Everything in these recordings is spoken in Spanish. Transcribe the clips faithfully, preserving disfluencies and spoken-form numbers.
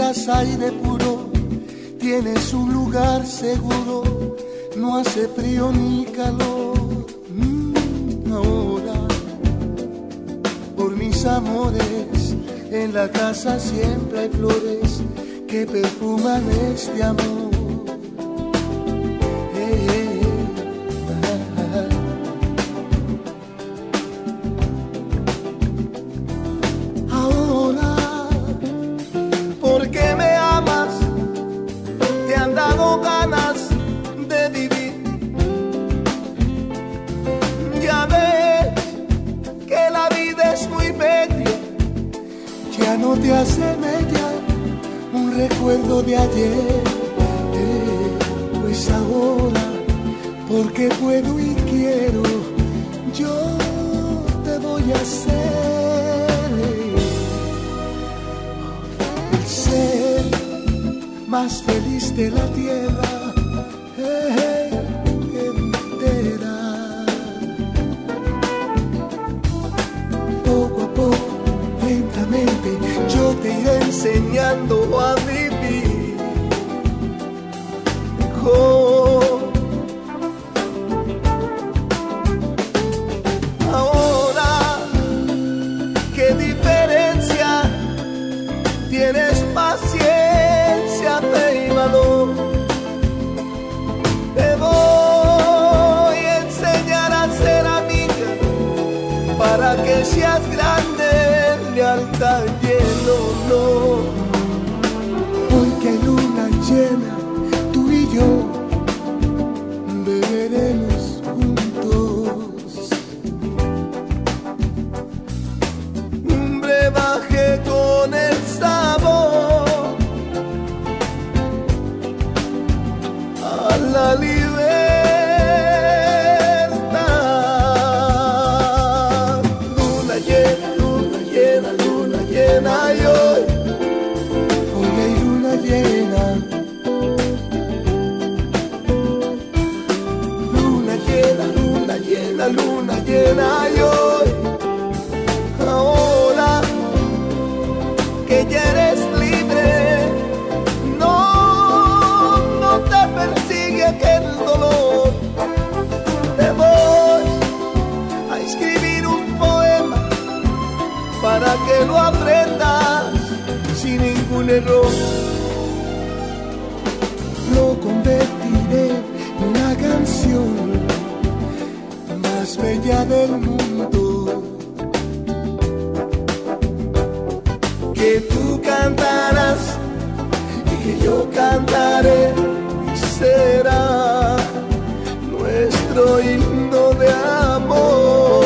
respiras aire puro, tienes un lugar seguro, no hace frío ni calor. Mm, ahora, por mis amores, en la casa siempre hay flores que perfuman este amor. Eh, eh, ah, ah. Ahora, ¿por qué me amas? Te han dado ganas de vivir. Ya ves que la vida es muy bella, ya no te hace mella un recuerdo de ayer. Eh, pues ahora, porque puedo y quiero, yo te voy a hacer el ser más feliz de la tierra eh, entera. Poco a poco, lentamente, yo te iré enseñando a vivir mejor. Ahora, ¿qué diferencia? Tienes paciencia, fe y valor. Te voy a enseñar a ser amiga para que seas grande, lealtad y el honor. Hoy que hay luna llena, tú y yo beberemos juntos un brebaje con el sabor a la libertad. Luna llena, luna llena, luna llena y hoy, hoy hay luna llena. Luna llena, luna llena, luna llena y hoy, ahora que ya eres libre, no, no te persigue aquel dolor. Te voy a escribir un poema para que lo aprendas sin ningún error. Lo convertiré en una canción más bella del mundo, que tú cantarás y que yo cantaré, y será nuestro himno de amor.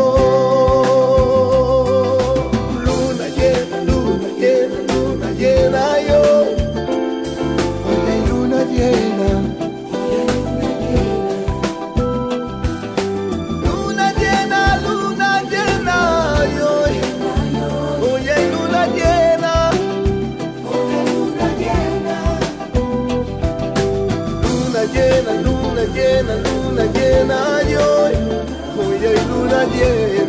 Luna llena, luna llena, luna llena y hoy, hoy hay luna llena. Luna llena, luna llena y hoy, hoy hay luna llena. Luna llena, luna llena, luna llena y hoy, hoy hay luna llena.